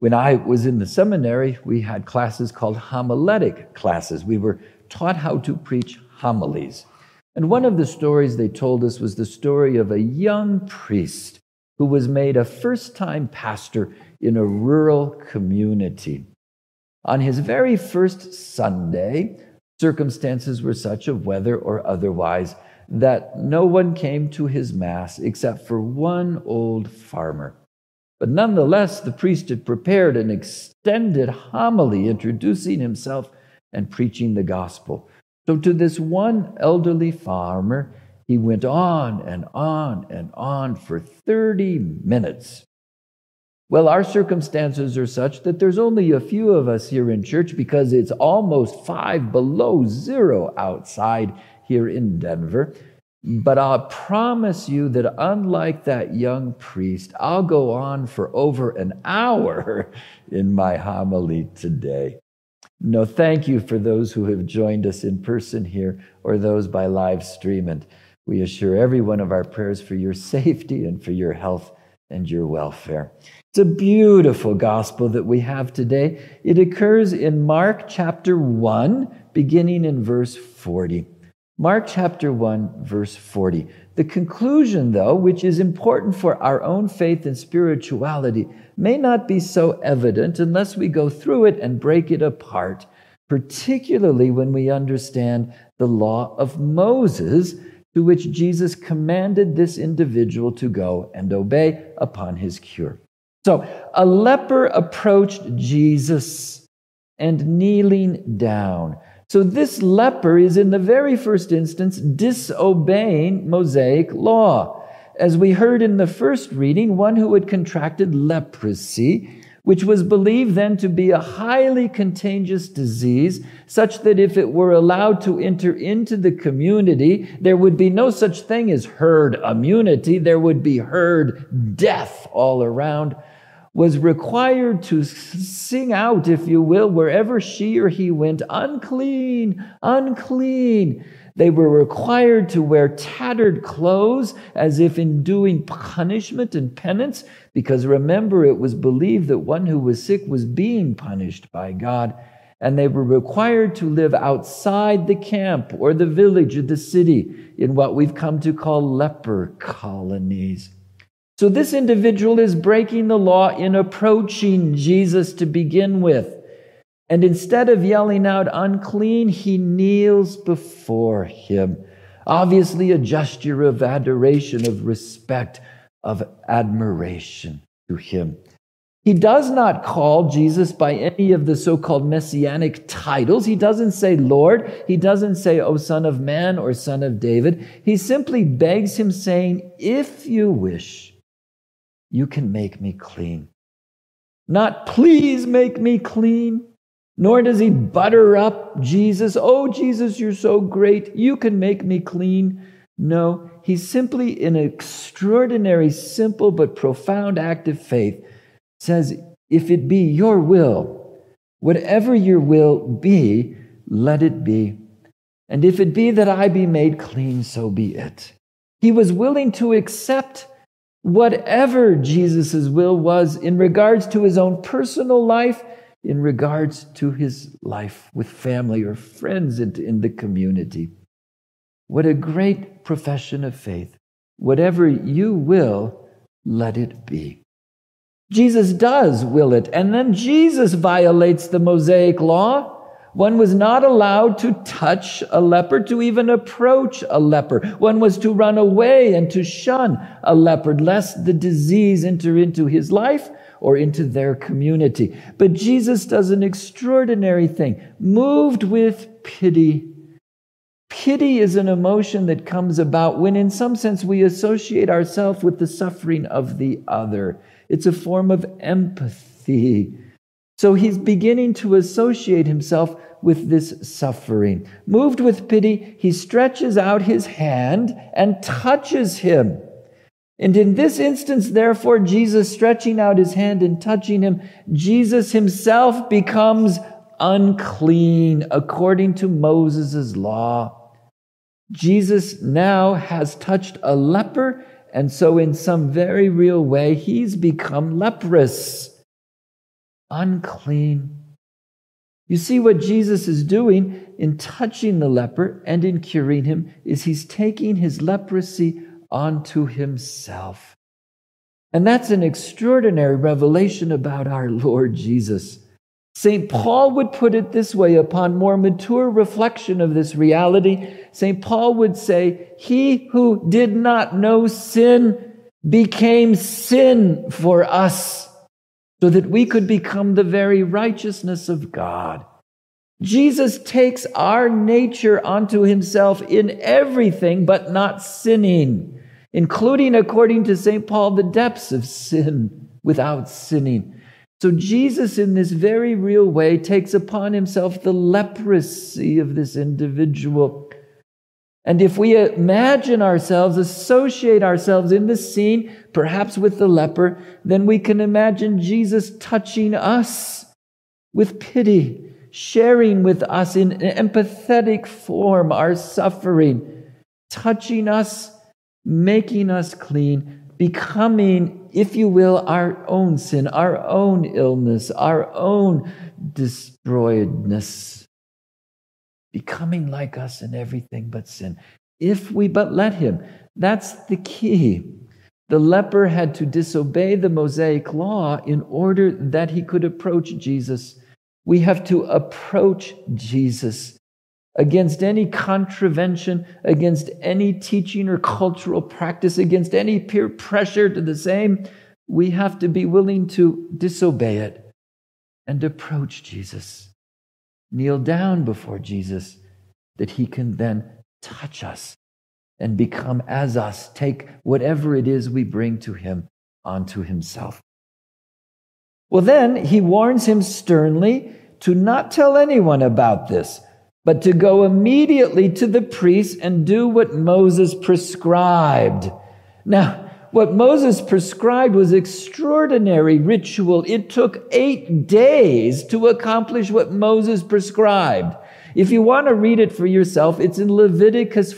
When I was in the seminary, we had classes called homiletic classes. We were taught how to preach homilies. And one of the stories they told us was the story of a young priest who was made a first-time pastor in a rural community. On his very first Sunday, circumstances were such of weather or otherwise that no one came to his mass except for one old farmer. But nonetheless, the priest had prepared an extended homily introducing himself and preaching the gospel. So to this one elderly farmer, he went on and on and on for 30 minutes. Well, our circumstances are such that there's only a few of us here in church because it's almost 5 below zero outside here in Denver. But I'll promise you that unlike that young priest, I'll go on for over an hour in my homily today. No, thank you for those who have joined us in person here or those by live stream. And we assure everyone of our prayers for your safety and for your health and your welfare. It's a beautiful gospel that we have today. It occurs in Mark chapter 1, beginning in verse 40. Mark chapter 1, verse 40. The conclusion, though, which is important for our own faith and spirituality, may not be so evident unless we go through it and break it apart, particularly when we understand the law of Moses, to which Jesus commanded this individual to go and obey upon his cure. So, a leper approached Jesus and kneeling down. So this leper is in the very first instance disobeying Mosaic law. As we heard in the first reading, one who had contracted leprosy, which was believed then to be a highly contagious disease, such that if it were allowed to enter into the community, there would be no such thing as herd immunity. There would be herd death all around, was required to sing out, if you will, wherever she or he went, unclean, unclean. They were required to wear tattered clothes as if in doing punishment and penance, because remember, it was believed that one who was sick was being punished by God. And they were required to live outside the camp or the village or the city in what we've come to call leper colonies. So this individual is breaking the law in approaching Jesus to begin with. And instead of yelling out unclean, he kneels before him. Obviously a gesture of adoration, of respect, of admiration to him. He does not call Jesus by any of the so-called messianic titles. He doesn't say Lord. He doesn't say, O Son of Man or Son of David. He simply begs him, saying, if you wish, you can make me clean. Not please make me clean. Nor does he butter up Jesus. Oh, Jesus, you're so great. You can make me clean. No, he's simply in an extraordinary, simple, but profound act of faith says, if it be your will, whatever your will be, let it be. And if it be that I be made clean, so be it. He was willing to accept whatever Jesus' will was in regards to his own personal life, in regards to his life with family or friends in the community. What a great profession of faith. Whatever you will, let it be. Jesus does will it, and then Jesus violates the Mosaic law. One was not allowed to touch a leper, to even approach a leper. One was to run away and to shun a leper, lest the disease enter into his life or into their community. But Jesus does an extraordinary thing. Moved with pity. Pity is an emotion that comes about when, in some sense, we associate ourselves with the suffering of the other. It's a form of empathy. So he's beginning to associate himself with this suffering. Moved with pity, he stretches out his hand and touches him. And in this instance, therefore, Jesus stretching out his hand and touching him, Jesus himself becomes unclean according to Moses' law. Jesus now has touched a leper, and so in some very real way, he's become leprous. unclean. You see, what Jesus is doing in touching the leper and in curing him is he's taking his leprosy onto himself. And that's an extraordinary revelation about our Lord Jesus. St. Paul would put it this way upon more mature reflection of this reality. St. Paul would say, he who did not know sin became sin for us, so that we could become the very righteousness of God. Jesus takes our nature onto himself in everything but not sinning, including, according to St. Paul, the depths of sin without sinning. So Jesus, in this very real way, takes upon himself the leprosy of this individual. And if we imagine ourselves, associate ourselves in the scene, perhaps with the leper, then we can imagine Jesus touching us with pity, sharing with us in an empathetic form our suffering, touching us, making us clean, becoming, if you will, our own sin, our own illness, our own destroyedness, becoming like us in everything but sin. If we but let him. That's the key. The leper had to disobey the Mosaic law in order that he could approach Jesus. We have to approach Jesus against any contravention, against any teaching or cultural practice, against any peer pressure to the same. We have to be willing to disobey it and approach Jesus. Kneel down before Jesus, that he can then touch us and become as us, take whatever it is we bring to him onto himself. Well, then he warns him sternly to not tell anyone about this, but to go immediately to the priest and do what Moses prescribed. Now, what Moses prescribed was extraordinary ritual. It took 8 days to accomplish what Moses prescribed. If you want to read it for yourself, it's in Leviticus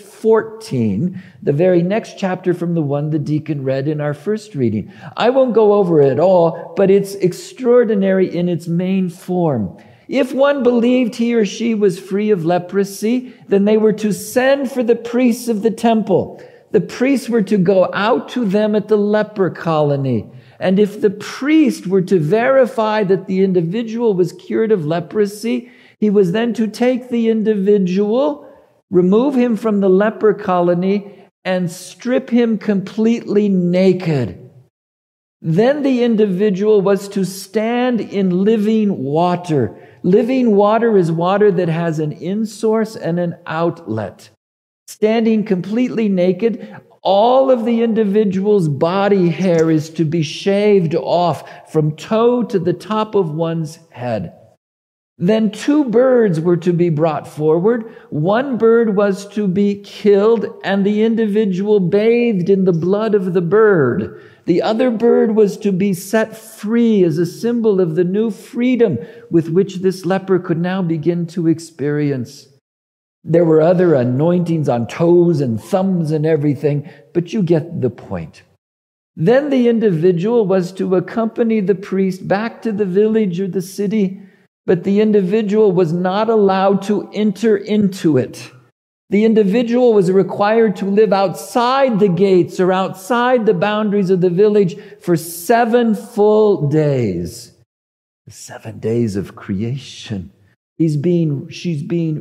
14, the very next chapter from the one the deacon read in our first reading. I won't go over it all, but it's extraordinary in its main form. If one believed he or she was free of leprosy, then they were to send for the priests of the temple. The priests were to go out to them at the leper colony. And if the priest were to verify that the individual was cured of leprosy, he was then to take the individual, remove him from the leper colony, and strip him completely naked. Then the individual was to stand in living water. Living water is water that has an in-source and an outlet. Standing completely naked, all of the individual's body hair is to be shaved off from toe to the top of one's head. Then 2 birds were to be brought forward. One bird was to be killed, and the individual bathed in the blood of the bird. The other bird was to be set free as a symbol of the new freedom with which this leper could now begin to experience. There were other anointings on toes and thumbs and everything, but you get the point. Then the individual was to accompany the priest back to the village or the city, but the individual was not allowed to enter into it. The individual was required to live outside the gates or outside the boundaries of the village for 7 full days. The 7 days of creation. She's being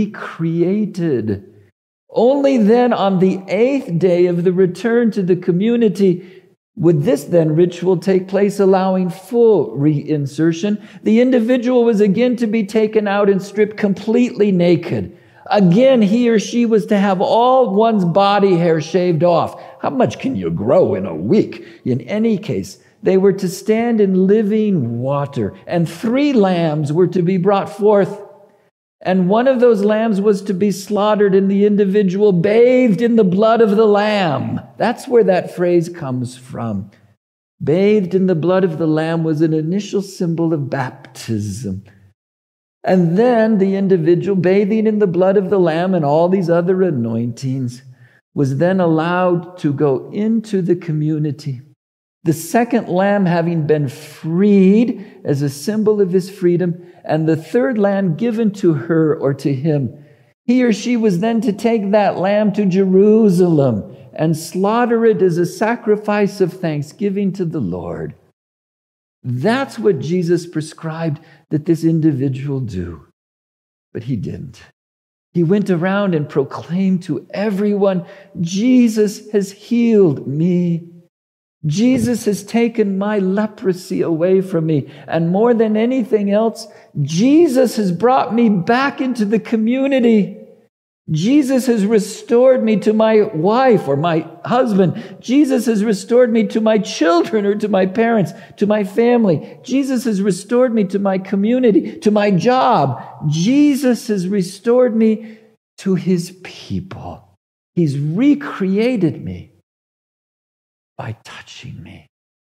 recreated. Only then on the 8th day of the return to the community would this then ritual take place, allowing full reinsertion. The individual was again to be taken out and stripped completely naked. Again, he or she was to have all one's body hair shaved off. How much can you grow in a week? In any case, they were to stand in living water, and 3 lambs were to be brought forth. And one of those lambs was to be slaughtered, and the individual bathed in the blood of the lamb. That's where that phrase comes from. Bathed in the blood of the lamb was an initial symbol of baptism. And then the individual, bathing in the blood of the lamb and all these other anointings, was then allowed to go into the community. The second lamb having been freed as a symbol of his freedom, and the third lamb given to her or to him. He or she was then to take that lamb to Jerusalem and slaughter it as a sacrifice of thanksgiving to the Lord. That's what Jesus prescribed that this individual do. But he didn't. He went around and proclaimed to everyone, Jesus has healed me. Jesus has taken my leprosy away from me. And more than anything else, Jesus has brought me back into the community. Jesus has restored me to my wife or my husband. Jesus has restored me to my children or to my parents, to my family. Jesus has restored me to my community, to my job. Jesus has restored me to his people. He's recreated me by touching me.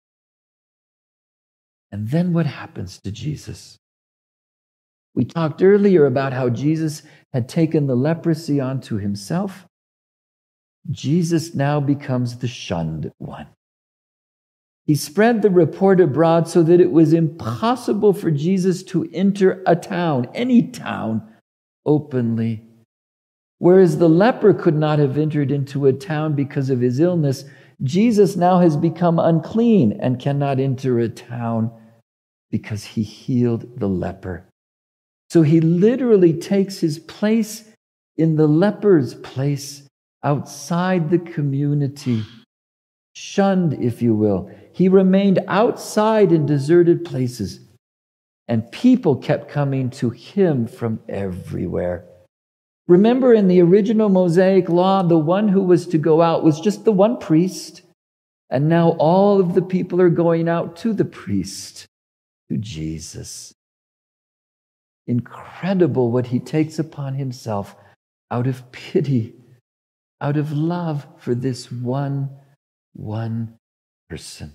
And then what happens to Jesus? We talked earlier about how Jesus had taken the leprosy onto himself. Jesus now becomes the shunned one. He spread the report abroad so that it was impossible for Jesus to enter a town, any town, openly. Whereas the leper could not have entered into a town because of his illness, Jesus now has become unclean and cannot enter a town because he healed the leper. So he literally takes his place in the leper's place outside the community, shunned, if you will. He remained outside in deserted places, and people kept coming to him from everywhere. Remember, in the original Mosaic law, the one who was to go out was just the one priest, and now all of the people are going out to the priest, to Jesus. Incredible what he takes upon himself out of pity, out of love for this one person.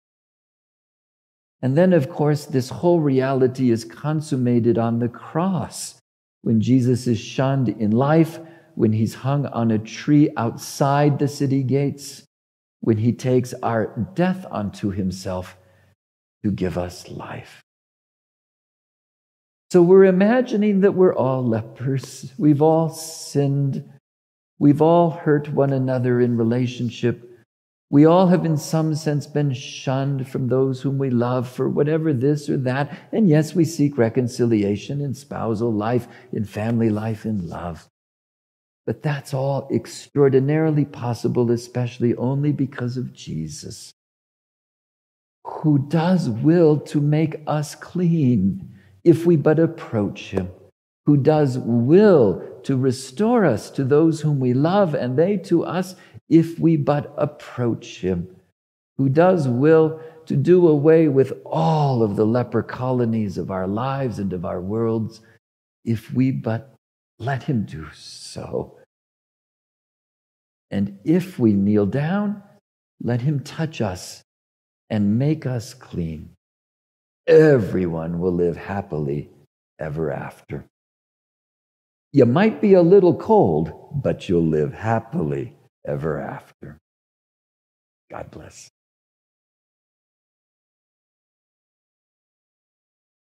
And then, of course, this whole reality is consummated on the cross when Jesus is shunned in life, when he's hung on a tree outside the city gates, when he takes our death onto himself to give us life. So we're imagining that we're all lepers. We've all sinned. We've all hurt one another in relationship. We all have in some sense been shunned from those whom we love for whatever this or that. And yes, we seek reconciliation in spousal life, in family life, in love. But that's all extraordinarily possible, especially only because of Jesus, who does will to make us clean if we but approach him, who does will to restore us to those whom we love, and they to us if we but approach him, who does will to do away with all of the leper colonies of our lives and of our worlds, if we but let him do so. And if we kneel down, let him touch us and make us clean. Everyone will live happily ever after. You might be a little cold, but you'll live happily ever after. God bless.